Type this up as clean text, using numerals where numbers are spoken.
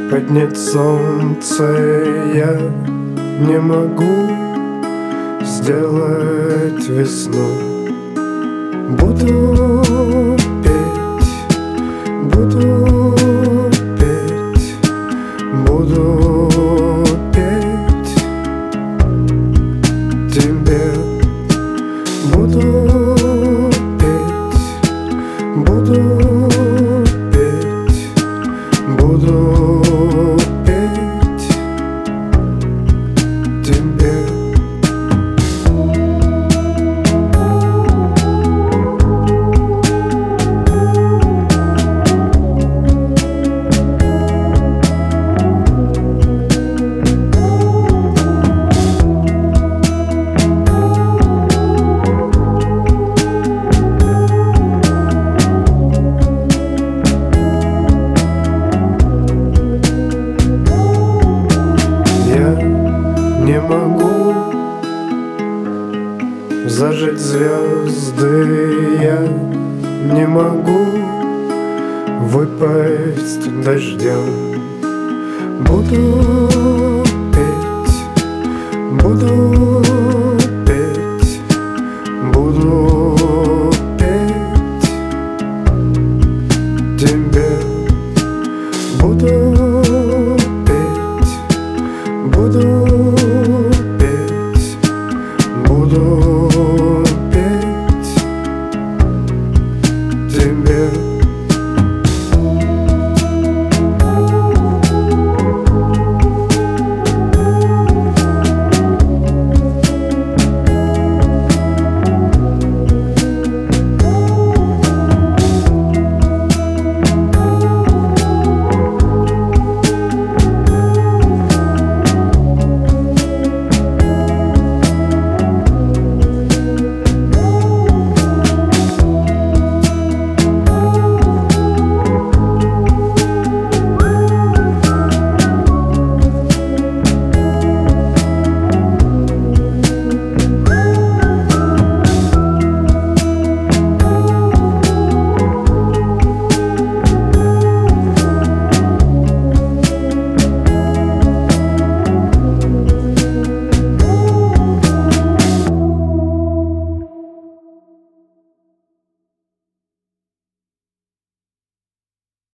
Поднять солнце я не могу, сделать весну. Буду петь, буду петь, буду петь тебе. Буду петь, буду петь, буду петь тебе. Не могу зажечь звезды, я не могу выпасть дождем. Буду петь, буду петь, буду петь тебе. Буду петь, буду